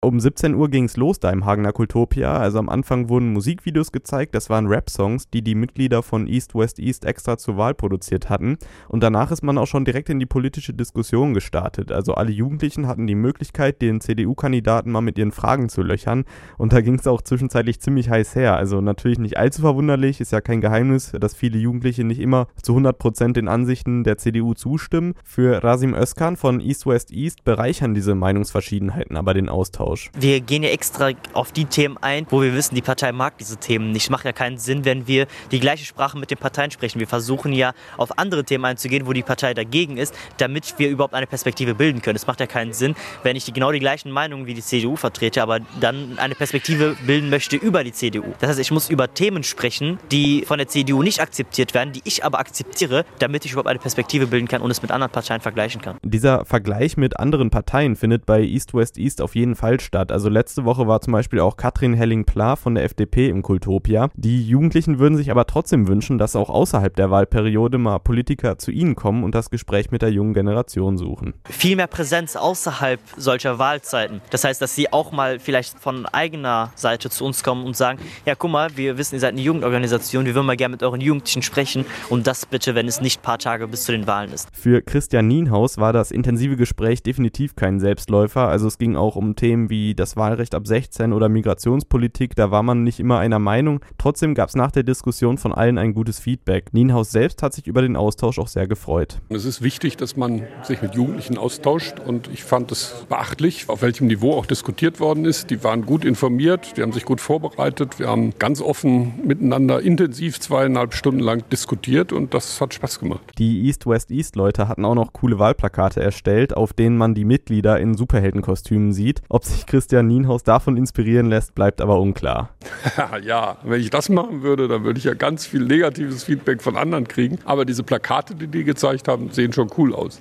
Um 17 Uhr ging es los da im Hagener Kultopia. Also am Anfang wurden Musikvideos gezeigt, das waren Rap-Songs, die Mitglieder von East West East extra zur Wahl produziert hatten. Und danach ist man auch schon direkt in die politische Diskussion gestartet. Also alle Jugendlichen hatten die Möglichkeit, den CDU-Kandidaten mal mit ihren Fragen zu löchern. Und da ging es auch zwischenzeitlich ziemlich heiß her. Also natürlich nicht allzu verwunderlich, ist ja kein Geheimnis, dass viele Jugendliche nicht immer zu 100% den Ansichten der CDU zustimmen. Für Rasim Özkan von East West East bereichern diese Meinungsverschiedenheiten aber den Austausch. Wir gehen ja extra auf die Themen ein, wo wir wissen, die Partei mag diese Themen nicht. Es macht ja keinen Sinn, wenn wir die gleiche Sprache mit den Parteien sprechen. Wir versuchen ja auf andere Themen einzugehen, wo die Partei dagegen ist, damit wir überhaupt eine Perspektive bilden können. Es macht ja keinen Sinn, wenn ich genau die gleichen Meinungen wie die CDU vertrete, aber dann eine Perspektive bilden möchte über die CDU. Das heißt, ich muss über Themen sprechen, die von der CDU nicht akzeptiert werden, die ich aber akzeptiere, damit ich überhaupt eine Perspektive bilden kann und es mit anderen Parteien vergleichen kann. Dieser Vergleich mit anderen Parteien findet bei East West East auf jeden Fall statt. Also letzte Woche war zum Beispiel auch Katrin Helling-Pla von der FDP im Kultopia. Die Jugendlichen würden sich aber trotzdem wünschen, dass auch außerhalb der Wahlperiode mal Politiker zu ihnen kommen und das Gespräch mit der jungen Generation suchen. Viel mehr Präsenz außerhalb solcher Wahlzeiten. Das heißt, dass sie auch mal vielleicht von eigener Seite zu uns kommen und sagen, ja guck mal, wir wissen, ihr seid eine Jugendorganisation, wir würden mal gerne mit euren Jugendlichen sprechen und das bitte, wenn es nicht ein paar Tage bis zu den Wahlen ist. Für Christian Nienhaus war das intensive Gespräch definitiv kein Selbstläufer. Also es ging auch um Themen wie das Wahlrecht ab 16 oder Migrationspolitik, da war man nicht immer einer Meinung. Trotzdem gab es nach der Diskussion von allen ein gutes Feedback. Nienhaus selbst hat sich über den Austausch auch sehr gefreut. Es ist wichtig, dass man sich mit Jugendlichen austauscht und ich fand es beachtlich, auf welchem Niveau auch diskutiert worden ist. Die waren gut informiert, die haben sich gut vorbereitet, wir haben ganz offen miteinander intensiv 2,5 Stunden lang diskutiert und das hat Spaß gemacht. Die East West East Leute hatten auch noch coole Wahlplakate erstellt, auf denen man die Mitglieder in Superheldenkostümen sieht. Ob sich Christian Nienhaus davon inspirieren lässt, bleibt aber unklar. Ja, wenn ich das machen würde, dann würde ich ja ganz viel negatives Feedback von anderen kriegen. Aber diese Plakate, die gezeigt haben, sehen schon cool aus.